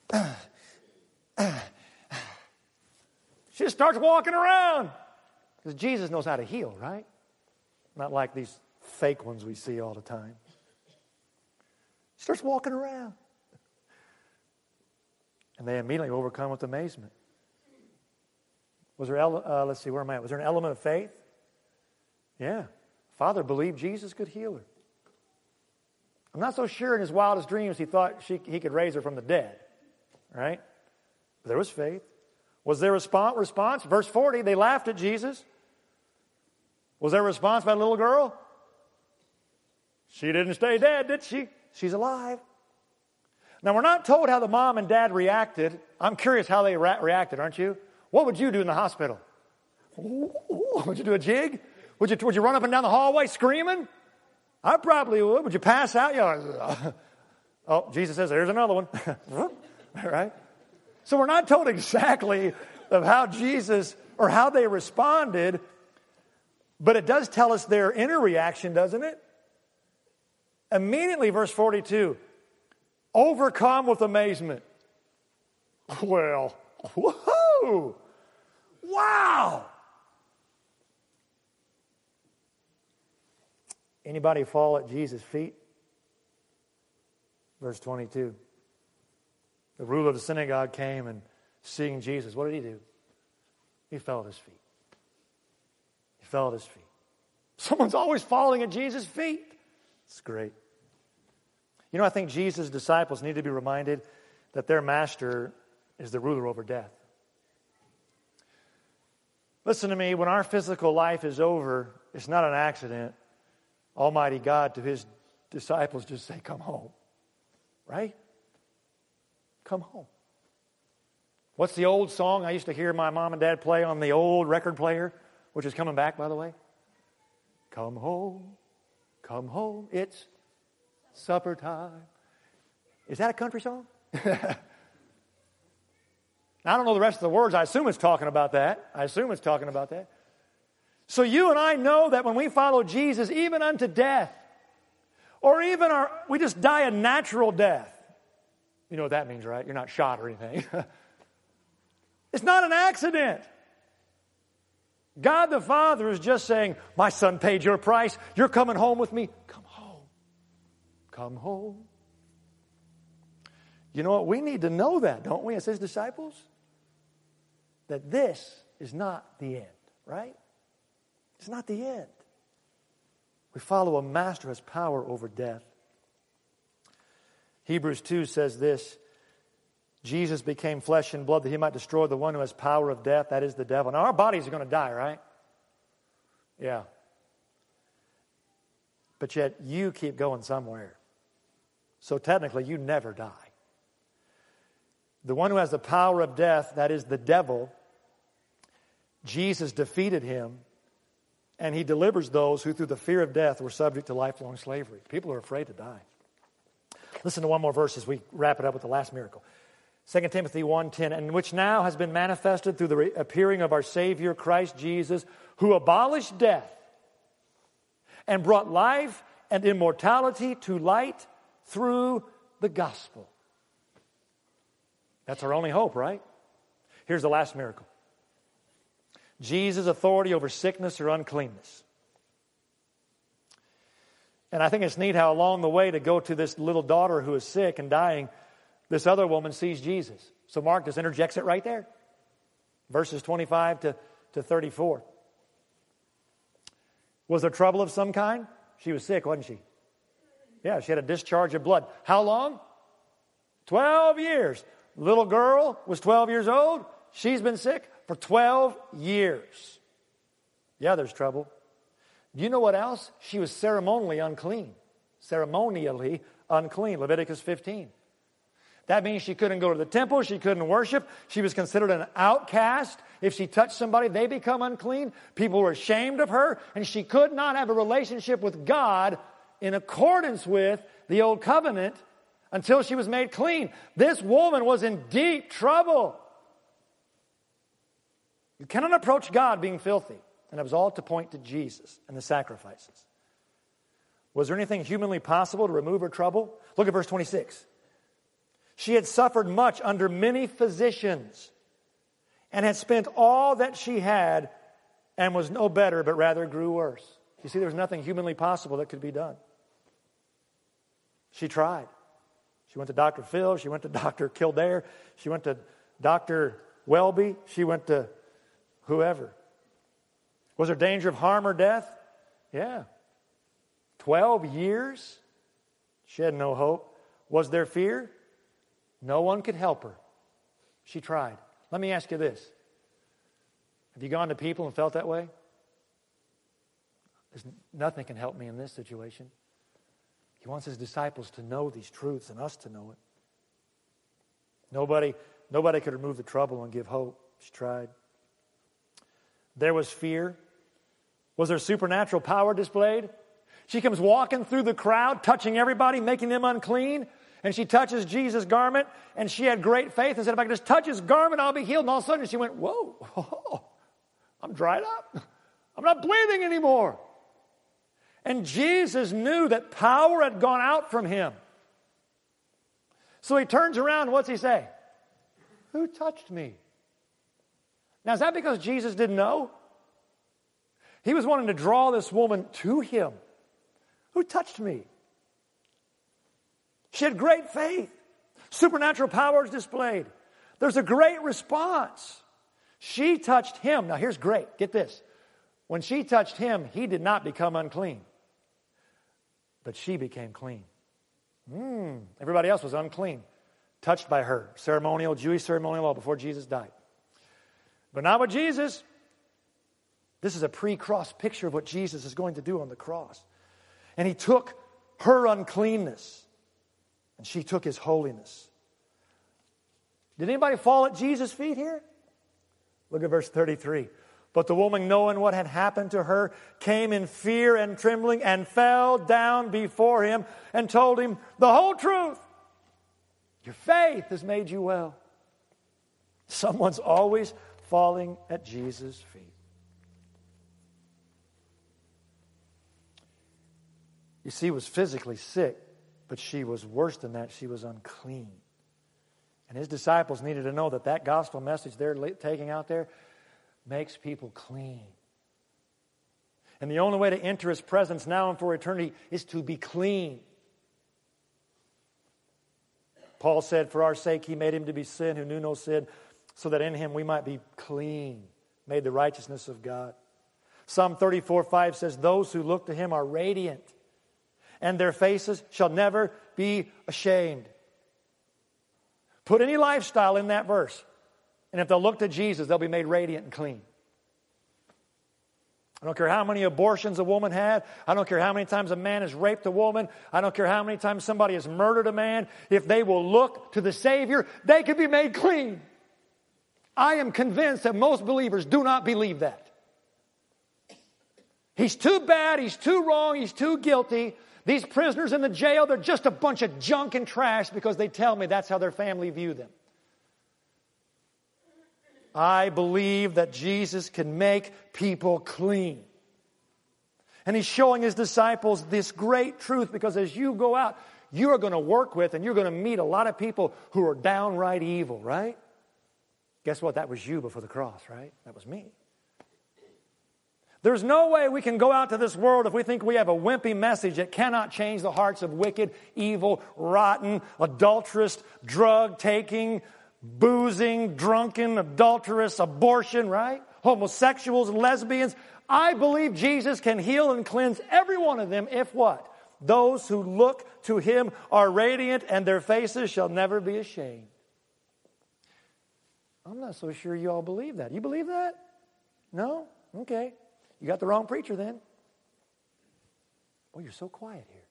She just starts walking around. Because Jesus knows how to heal, right? Not like these fake ones we see all the time. She starts walking around. And they immediately overcome with amazement. Was there, uh, let's see, where am I at? Was there an element of faith? Yeah. Father believed Jesus could heal her. I'm not so sure in his wildest dreams he thought she, he could raise her from the dead. Right? But there was faith. Was there a response? response? Verse forty, they laughed at Jesus. Was there a response by the little girl? She didn't stay dead, did she? She's alive. Now, we're not told how the mom and dad reacted. I'm curious how they re- reacted, aren't you? What would you do in the hospital? Ooh, ooh, would you do a jig? Would you, would you run up and down the hallway screaming? I probably would. Would you pass out? You know, oh, Jesus says, there's another one. Right? So we're not told exactly of how Jesus or how they responded, but it does tell us their inner reaction, doesn't it? Immediately, verse forty-two, overcome with amazement. Well, woohoo! Wow! Anybody fall at Jesus' feet? Verse twenty-two. The ruler of the synagogue came and seeing Jesus, what did he do? He fell at his feet. He fell at his feet. Someone's always falling at Jesus' feet. It's great. You know, I think Jesus' disciples need to be reminded that their master is the ruler over death. Listen to me, when our physical life is over, it's not an accident. Almighty God to his disciples just say, come home. Right? Come home. What's the old song I used to hear my mom and dad play on the old record player, which is coming back, by the way? Come home, come home, it's supper time. Is that a country song? I don't know the rest of the words. I assume it's talking about that. I assume it's talking about that. So you and I know that when we follow Jesus, even unto death, or even our, we just die a natural death. You know what that means, right? You're not shot or anything. It's not an accident. God the Father is just saying, my son paid your price. You're coming home with me. Come home. Come home. You know what? We need to know that, don't we, as his disciples? That this is not the end, right? It's not the end. We follow a master who has power over death. Hebrews two says this, Jesus became flesh and blood that he might destroy the one who has power of death, that is the devil. Now our bodies are going to die, right? Yeah. But yet you keep going somewhere. So technically you never die. The one who has the power of death, that is the devil, Jesus defeated him, and he delivers those who through the fear of death were subject to lifelong slavery. People are afraid to die. Listen to one more verse as we wrap it up with the last miracle. Second Timothy one ten, and which now has been manifested through the re- appearing of our Savior Christ Jesus, who abolished death and brought life and immortality to light through the gospel. That's our only hope, right? Here's the last miracle. Jesus' authority over sickness or uncleanness. And I think it's neat how along the way to go to this little daughter who is sick and dying, this other woman sees Jesus. So Mark just interjects it right there. Verses twenty-five to, to thirty-four. Was there trouble of some kind? She was sick, wasn't she? Yeah, she had a discharge of blood. How long? Twelve years. Little girl was twelve years old. She's been sick for twelve years. Yeah, there's trouble. Do you know what else? She was ceremonially unclean. Ceremonially unclean. Leviticus fifteen. That means she couldn't go to the temple. She couldn't worship. She was considered an outcast. If she touched somebody, they become unclean. People were ashamed of her. And she could not have a relationship with God in accordance with the old covenant until she was made clean. This woman was in deep trouble. You cannot approach God being filthy. And it was all to point to Jesus and the sacrifices. Was there anything humanly possible to remove her trouble? Look at verse twenty-six. She had suffered much under many physicians and had spent all that she had and was no better, but rather grew worse. You see, there was nothing humanly possible that could be done. She tried. She went to Doctor Phil. She went to Doctor Kildare. She went to Doctor Welby. She went to whoever. Was there danger of harm or death? Yeah. Twelve years? She had no hope. Was there fear? No one could help her. She tried. Let me ask you this. Have you gone to people and felt that way? There's nothing can help me in this situation. He wants his disciples to know these truths and us to know it. Nobody, nobody could remove the trouble and give hope. She tried. There was fear. Was there supernatural power displayed? She comes walking through the crowd, touching everybody, making them unclean. And she touches Jesus' garment, and she had great faith and said, if I can just touch his garment, I'll be healed. And all of a sudden she went, whoa, oh, I'm dried up. I'm not bleeding anymore. And Jesus knew that power had gone out from him. So he turns around, what's he say? Who touched me? Now, is that because Jesus didn't know? He was wanting to draw this woman to him. Who touched me? She had great faith. Supernatural powers displayed. There's a great response. She touched him. Now here's great. Get this. When she touched him, he did not become unclean. But she became clean. Mm, everybody else was unclean. Touched by her. Ceremonial, Jewish ceremonial law before Jesus died. But not with Jesus. This is a pre-cross picture of what Jesus is going to do on the cross. And he took her uncleanness. And she took his holiness. Did anybody fall at Jesus' feet here? Look at verse thirty-three. But the woman, knowing what had happened to her, came in fear and trembling and fell down before him and told him the whole truth. Your faith has made you well. Someone's always falling at Jesus' feet. You see, he was physically sick, but she was worse than that. She was unclean. And his disciples needed to know that that gospel message they're taking out there makes people clean. And the only way to enter his presence now and for eternity is to be clean. Paul said, for our sake he made him to be sin who knew no sin, so that in him we might be clean, made the righteousness of God. Psalm thirty-four five says, those who look to him are radiant, and their faces shall never be ashamed. Put any lifestyle in that verse, and if they'll look to Jesus, they'll be made radiant and clean. I don't care how many abortions a woman had. I don't care how many times a man has raped a woman. I don't care how many times somebody has murdered a man. If they will look to the Savior, they can be made clean. I am convinced that most believers do not believe that. He's too bad. He's too wrong. He's too guilty. These prisoners in the jail, they're just a bunch of junk and trash because they tell me that's how their family view them. I believe that Jesus can make people clean. And he's showing his disciples this great truth because as you go out, you are going to work with and you're going to meet a lot of people who are downright evil, right? Guess what? That was you before the cross, right? That was me. There's no way we can go out to this world if we think we have a wimpy message that cannot change the hearts of wicked, evil, rotten, adulterous, drug-taking, boozing, drunken, adulterous, abortion, right? Homosexuals, lesbians. I believe Jesus can heal and cleanse every one of them if what? Those who look to him are radiant and their faces shall never be ashamed. I'm not so sure you all believe that. You believe that? No? Okay. You got the wrong preacher then. Well, you're so quiet here.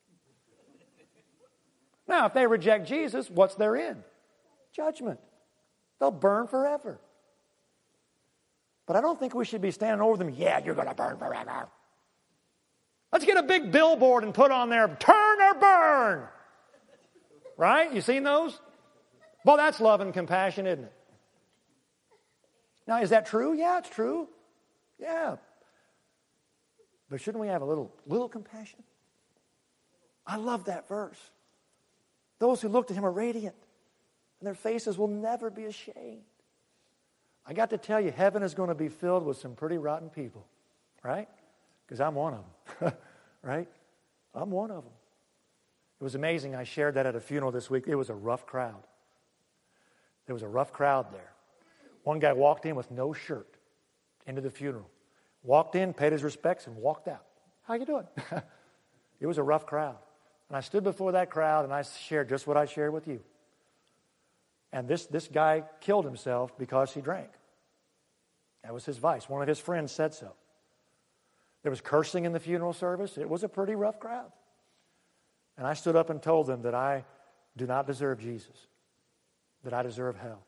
Now, if they reject Jesus, what's their end? Judgment. They'll burn forever. But I don't think we should be standing over them. Yeah, you're going to burn forever. Let's get a big billboard and put on there, turn or burn. Right? You seen those? Well, that's love and compassion, isn't it? Now, is that true? Yeah, it's true. Yeah. But shouldn't we have a little, little compassion? I love that verse. Those who look to him are radiant. And their faces will never be ashamed. I got to tell you, heaven is going to be filled with some pretty rotten people, right? Because I'm one of them, right? I'm one of them. It was amazing. I shared that at a funeral this week. It was a rough crowd. There was a rough crowd there. One guy walked in with no shirt into the funeral. Walked in, paid his respects, and walked out. How you doing? It was a rough crowd. And I stood before that crowd, and I shared just what I shared with you. And this, this guy killed himself because he drank. That was his vice. One of his friends said so. There was cursing in the funeral service. It was a pretty rough crowd. And I stood up and told them that I do not deserve Jesus, that I deserve hell.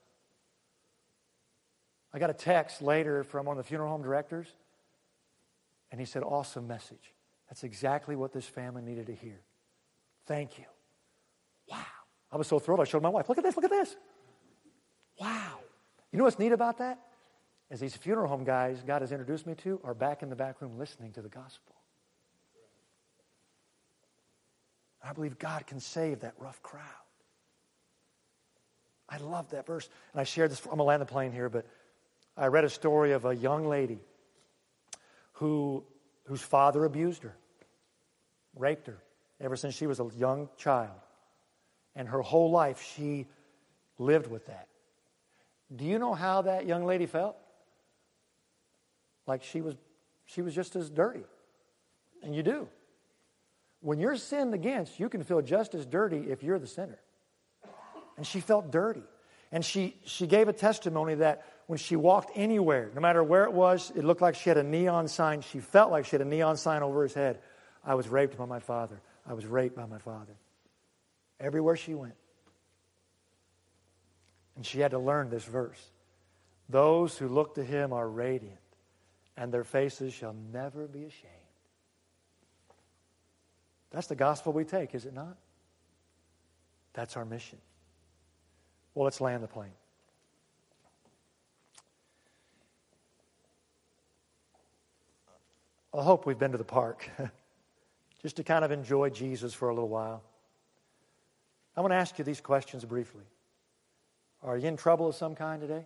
I got a text later from one of the funeral home directors, and he said, awesome message. That's exactly what this family needed to hear. Thank you. Wow. I was so thrilled. I showed my wife, look at this, look at this. Wow. You know what's neat about that? Is these funeral home guys God has introduced me to are back in the back room listening to the gospel. I believe God can save that rough crowd. I love that verse. And I shared this, I'm going to land the plane here, but I read a story of a young lady who whose father abused her, raped her ever since she was a young child. And her whole life she lived with that. Do you know how that young lady felt? Like she was she was just as dirty. And you do. When you're sinned against, you can feel just as dirty if you're the sinner. And she felt dirty. And she, she gave a testimony that when she walked anywhere, no matter where it was, it looked like she had a neon sign. She felt like she had a neon sign over his head. I was raped by my father. I was raped by my father. Everywhere she went. And she had to learn this verse. Those who look to him are radiant, and their faces shall never be ashamed. That's the gospel we take, is it not? That's our mission. Well, let's land the plane. I hope we've been to the park just to kind of enjoy Jesus for a little while. I want to ask you these questions briefly. Are you in trouble of some kind today?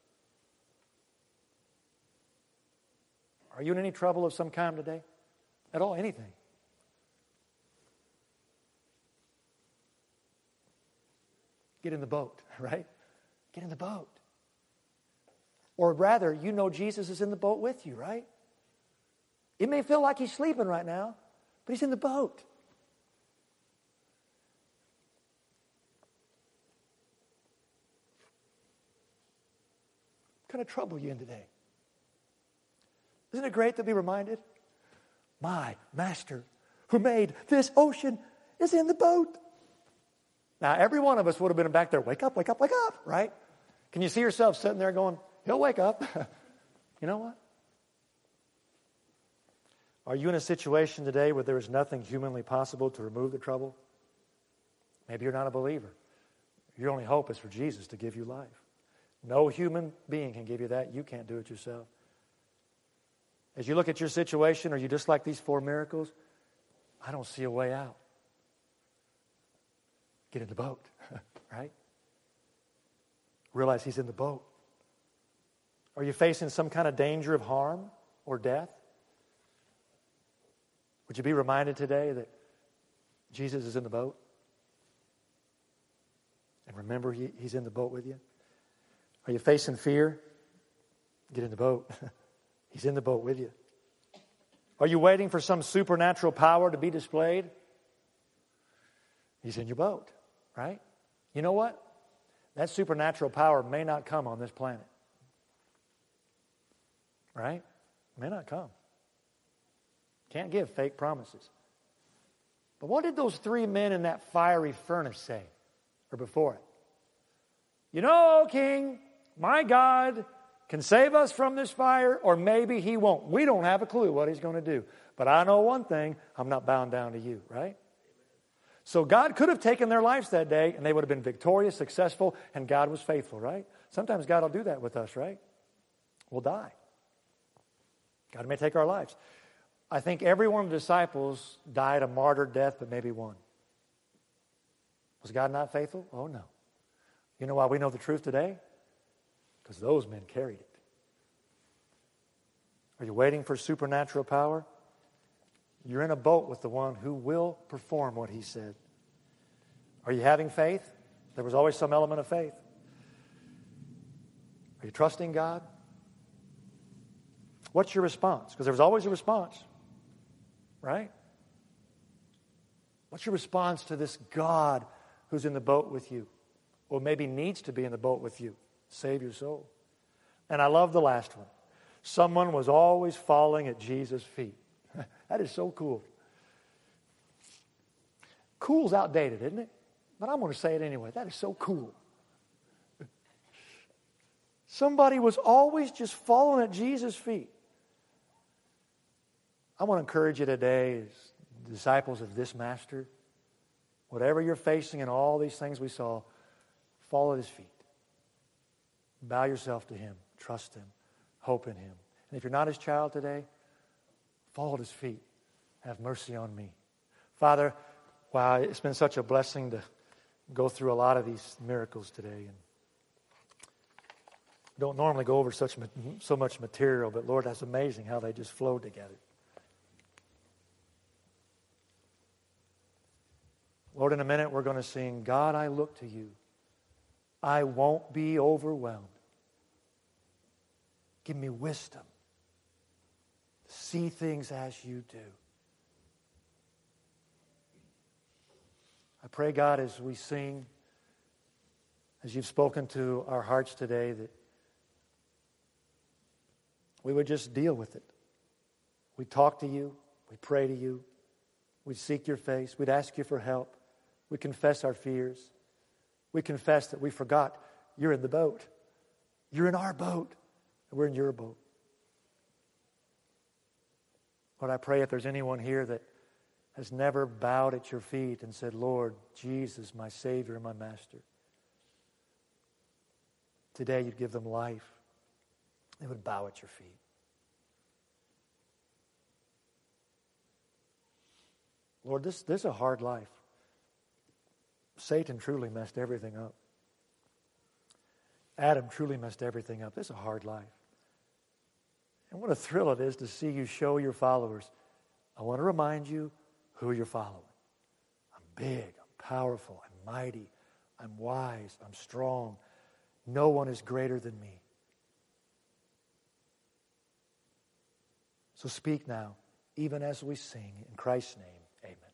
Are you in any trouble of some kind today? At all, anything? Get in the boat, right? Get in the boat. Or rather, you know Jesus is in the boat with you, right? It may feel like he's sleeping right now, but he's in the boat. What kind of trouble are you in today? Isn't it great to be reminded? My master who made this ocean is in the boat. Now, every one of us would have been back there, wake up, wake up, wake up, right? Can you see yourself sitting there going, he'll wake up? You know what? Are you in a situation today where there is nothing humanly possible to remove the trouble? Maybe you're not a believer. Your only hope is for Jesus to give you life. No human being can give you that. You can't do it yourself. As you look at your situation, are you just like these four miracles? I don't see a way out. Get in the boat, right? Realize he's in the boat. Are you facing some kind of danger of harm or death? Would you be reminded today that Jesus is in the boat? And remember, he, he's in the boat with you. Are you facing fear? Get in the boat. He's in the boat with you. Are you waiting for some supernatural power to be displayed? He's in your boat, right? You know what? That supernatural power may not come on this planet. Right? May not come. Can't give fake promises. But what did those three men in that fiery furnace say? Or before it? You know, King, my God can save us from this fire, or maybe he won't. We don't have a clue what he's going to do. But I know one thing, I'm not bound down to you, right? So God could have taken their lives that day, and they would have been victorious, successful, and God was faithful, right? Sometimes God will do that with us, right? We'll die. God may take our lives. I think every one of the disciples died a martyr death, but maybe one. Was God not faithful? Oh, no. You know why we know the truth today? Because those men carried it. Are you waiting for supernatural power? You're in a boat with the one who will perform what he said. Are you having faith? There was always some element of faith. Are you trusting God? What's your response? Because there was always a response, right? What's your response to this God who's in the boat with you, or maybe needs to be in the boat with you? Save your soul. And I love the last one. Someone was always falling at Jesus' feet. That is so cool. Cool's outdated, isn't it? But I'm going to say it anyway. That is so cool. Somebody was always just falling at Jesus' feet. I want to encourage you today as disciples of this Master, whatever you're facing and all these things we saw, fall at His feet. Bow yourself to Him. Trust Him. Hope in Him. And if you're not His child today, fall at His feet. Have mercy on me. Father, wow, it's been such a blessing to go through a lot of these miracles today. And don't normally go over such so much material, but Lord, that's amazing how they just flowed together. Lord, in a minute we're going to sing, God, I look to you. I won't be overwhelmed. Give me wisdom to see things as you do. I pray, God, as we sing, as you've spoken to our hearts today, that we would just deal with it. We'd talk to you. We'd pray to you. We'd seek your face. We'd ask you for help. We'd confess our fears. We'd confess that we forgot you're in the boat. You're in our boat. And we're in your boat. Lord, I pray if there's anyone here that has never bowed at your feet and said, Lord, Jesus, my Savior and my Master, today you'd give them life. They would bow at your feet. Lord, this, this is a hard life. Satan truly messed everything up. Adam truly messed everything up. This is a hard life. And what a thrill it is to see you show your followers. I want to remind you who you're following. I'm big, I'm powerful, I'm mighty, I'm wise, I'm strong. No one is greater than me. So speak now, even as we sing. In Christ's name, amen.